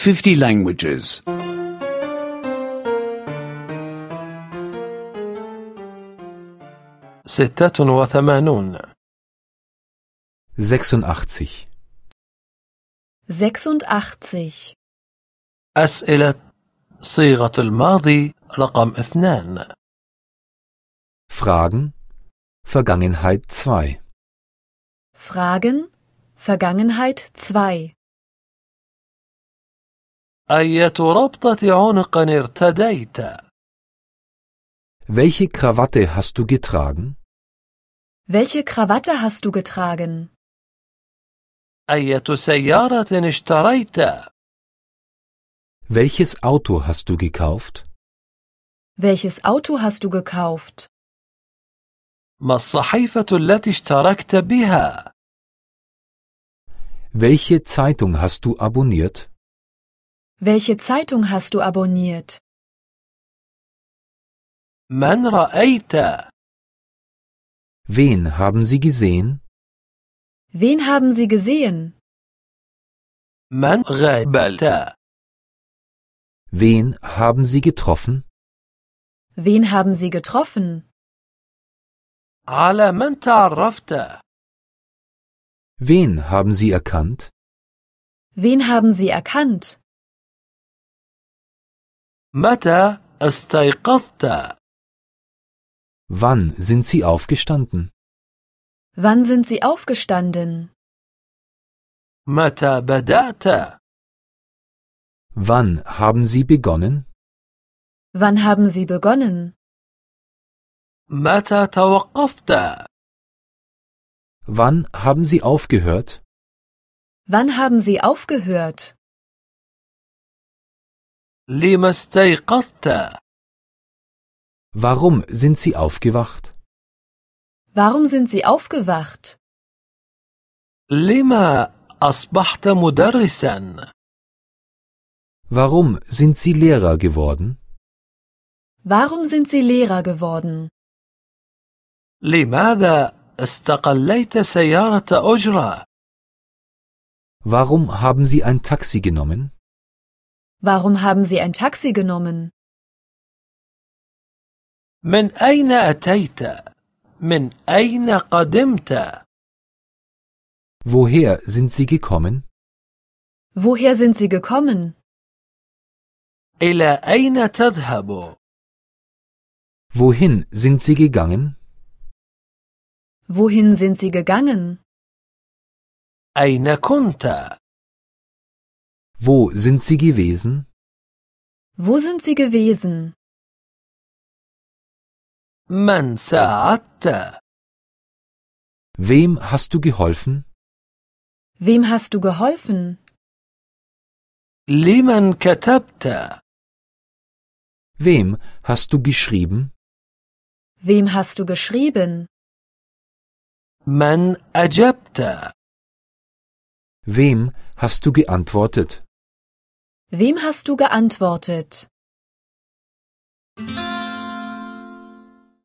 50 languages. 86 86. 86. أسئلة صيغة الماضي رقم 2. Fragen Vergangenheit 2. Fragen Vergangenheit 2. أية ربطة عنق ارتديت؟ Welche Krawatte hast du getragen? Welche Krawatte hast du getragen? أية سيارة اشتريت؟ Welches Auto hast du gekauft? Welches Auto hast du gekauft? ما الصحيفة التي اشتركت بها؟ Welche Zeitung hast du abonniert? Welche Zeitung hast du abonniert? من رأيت؟ Wen haben Sie gesehen? Wen haben Sie gesehen? من قابلت؟ Wen haben Sie getroffen? Wen haben Sie getroffen? على من تعرفت؟ Wen haben Sie erkannt? Wen haben Sie erkannt? متى استيقظت؟ Wann sind Sie aufgestanden? Wann sind Sie aufgestanden? متى بدأت؟ Wann haben Sie begonnen? Wann haben Sie begonnen? متى توقفت؟ Wann haben Sie aufgehört? Wann haben Sie aufgehört? لما استيقظت؟ Warum sind Sie aufgewacht? Warum sind Sie aufgewacht? لما أصبحت مدرسا؟ Warum sind Sie Lehrer geworden? Warum sind Sie Lehrer geworden? لماذا استقليت سيارة أجرة؟ Warum haben Sie ein Taxi genommen? Warum haben Sie ein Taxi genommen? من أين أتيت؟ من أين قدمت؟ Woher sind Sie gekommen? Woher sind Sie gekommen? إلى أين تذهب؟ Wohin sind Sie gegangen? Wohin sind Sie gegangen? أين كنت؟ Wo sind Sie gewesen? Wo sind Sie gewesen? من ساعدت؟ Wem hast du geholfen? Wem hast du geholfen? لمن كتبت؟ Wem hast du geschrieben? Wem hast du geschrieben? من أجبت؟ Wem hast du geantwortet? Wem hast du geantwortet?